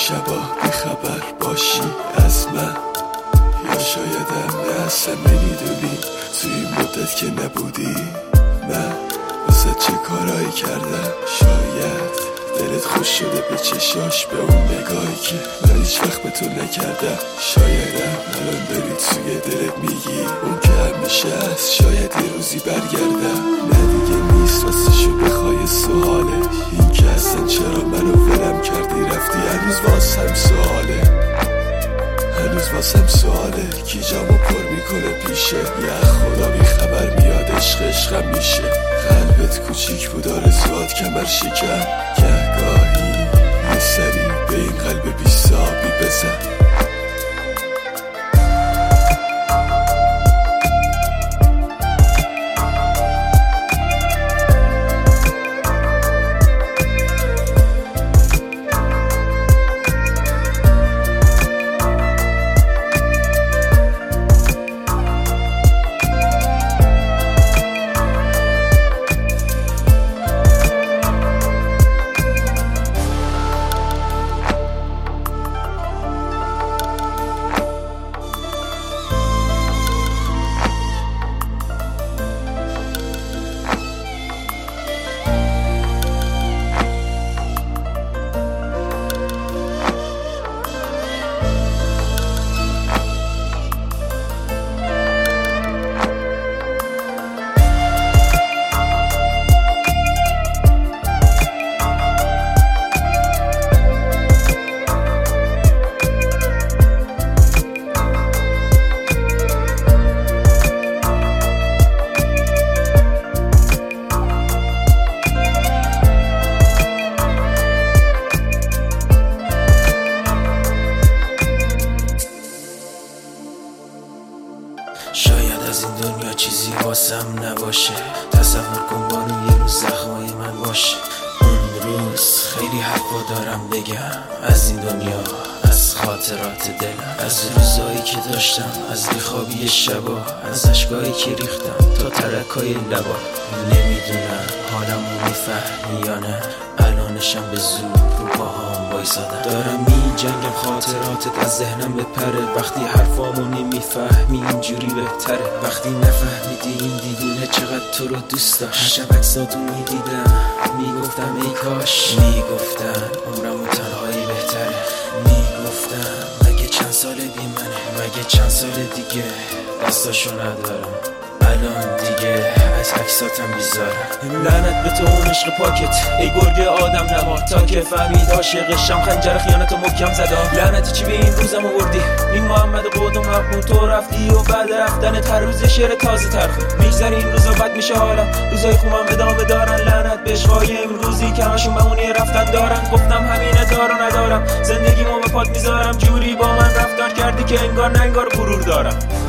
شبا بیخبر باشی از من، یا شایدم نه اصلا نمیدونی توی این مدت که نبودی من واسه چه کارایی کردم. شاید دلت خوش شده به چشاش، به اون نگاهی که من هیچ وقت به تو نکردم. شایدم الان داری توی دلت میگی اون که همیشه هست، شاید یه روزی برگردم. نه دیگه نیست راستشو بخوای سواله این که اصلا چرا منو ولم کردی رفتی، هنوز واسم سواله، هنوز واسم سواله. کی جامو پر میکنه پیشه، یه خدا بی خبر میاد عشقم میشه. قلبت کوچیک بود آرزوات کمر شکن، گهگاهی یه سری به این قلب بی صابی بزن. شاید از این دنیا چیزی واسم نباشه، تصور کن بانو یه روز زخمای من باشه. اون روز خیلی حرفا دارم بگم از این دنیا، از خاطرات دلم، از روزایی که داشتم، از بیخوابی شبا، از اشکایی که ریختم تا ترکای لبا. نمیدونم حالمو میفهمی یا نه، الانشم به زور رو پاهام وایسادم. دارم میجنگم خاطراتت از ذهنم بپره، وقتی حرفامو نمیفهمی اینجوری بهتره. وقتی نفهمیدی این دیوونه چقدر تو رو دوست داشت، هر شب عکساتو میدیدم میگفتم ای کاش، میگفتم عمرمو تنهایی بهتره، میگفتم مگه چند سال بی منه، مگه چند سال دیگه دستاشو ندارم. الان دیگه از عکساتم بیزارم. لعنت به تو اون عشق پاکت، ای گرگ آدم نما، تا که فهمید عاشقشم خنجر خیانت محکم زدم. لعنتی چی به این روزم آوردی، این محمد قدوم مقبول تو رفتی و بعد رفتنت هر روز شعر تازه ترخه. میگذره این روزا بد میشه حالم، روزای خوبم ادامه دارن. لعنت به عشقای امروزی که همشون بمونی رفتن دارن. گفتم همینه دارو ندارم، زندگیمو به پات میذارم. جوری با من رفتار کردی که انگار ننگار غرور دارم.